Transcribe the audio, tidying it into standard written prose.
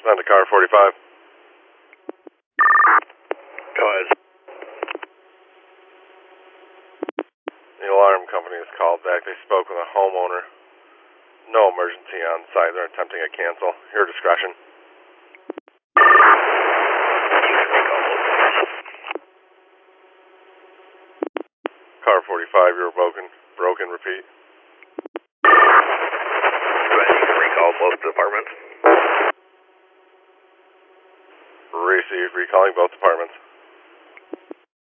On to car 45. Go ahead. The alarm company has called back. They spoke with a homeowner. No emergency on site. They're attempting a cancel. Your discretion. Car 45, you're broken. Broken, repeat. Go ahead, you can recall both departments. Received, recalling both departments.